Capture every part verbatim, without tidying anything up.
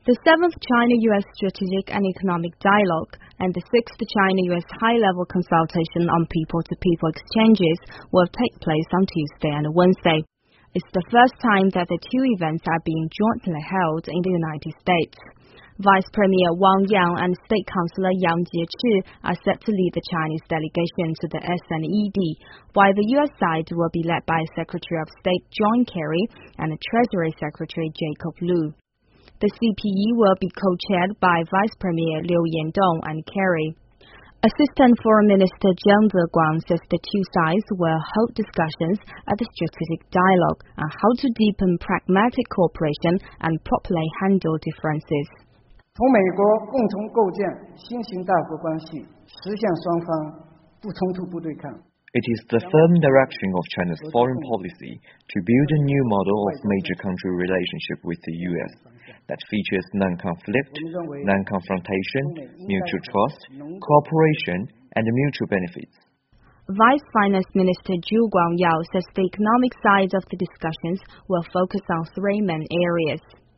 The seventh China-U S Strategic and Economic Dialogue and the sixth China-U S High-Level Consultation on People-to-People Exchanges will take place on Tuesday and Wednesday. It's the first time that the two events are being jointly held in the United States. Vice Premier Wang Yang and State Councillor Yang Jiechi are set to lead the Chinese delegation to the S N E D, while the U S side will be led by Secretary of State John Kerry and Treasury Secretary Jacob Lew. The C P E will be co-chaired by Vice Premier Liu Yandong and Kerry. Assistant Foreign Minister Jiang Zeguang says the two sides will hold discussions at the strategic dialogue on how to deepen pragmatic cooperation and properly handle differences. 同美国共同构建新型大国关系，实现双方不冲突不对抗。 It is the firm direction of China's foreign policy to build a new model of major country relationship with the U S that features non-conflict, non-confrontation, mutual trust, cooperation, and mutual benefits. Vice Finance Minister Zhu Guangyao says the economic side of the discussions will focus on three main areas.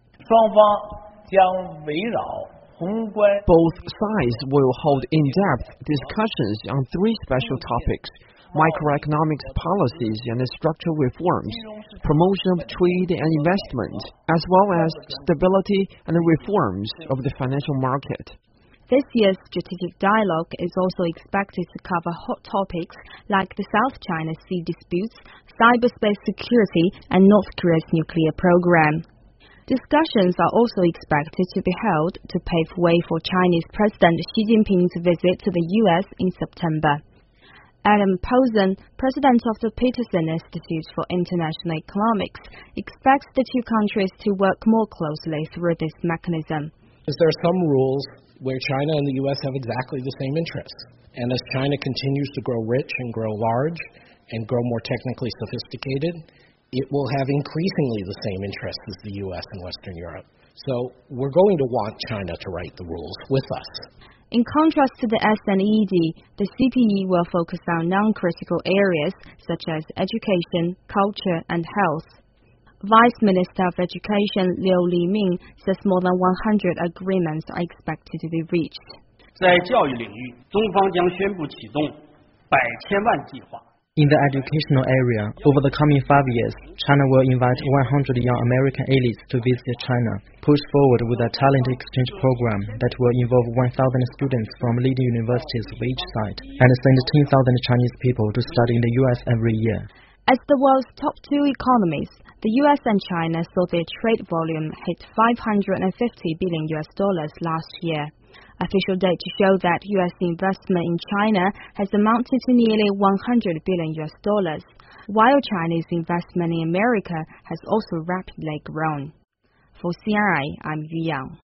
Both sides will hold in-depth discussions on three special topics: microeconomics policies and structural reforms, promotion of trade and investment, as well as stability and reforms of the financial market. This year's strategic dialogue is also expected to cover hot topics like the South China Sea disputes, cyberspace security, and North Korea's nuclear program. Discussions are also expected to be held to pave way for Chinese President Xi Jinping's visit to the U S in September. Adam Posen, president of the Peterson Institute for International Economics, expects the two countries to work more closely through this mechanism. There are some rules where China and the U S have exactly the same interests. And as China continues to grow rich and grow large and grow more technically sophisticated, it will have increasingly the same interests as the U S and Western Europe. So we're going to want China to write the rules with us. In contrast to the S N E D, the C P E will focus on non-critical areas such as education, culture, and health. Vice Minister of Education Liu Liming says more than one hundred agreements are expected to be reached. 在教育领域，中方将宣布启动百千万计划。 In the educational area, over the coming five years, China will invite one hundred young American elites to visit China, push forward with a talent exchange program that will involve one thousand students from leading universities of each side, and send ten thousand Chinese people to study in the U S every year. As the world's top two economies, the U S and China saw their trade volume hit five hundred fifty billion U S dollars last year. Official data show that U S investment in China has amounted to nearly one hundred billion U S dollars, while Chinese investment in America has also rapidly grown. For C R I, I'm Yu Yang.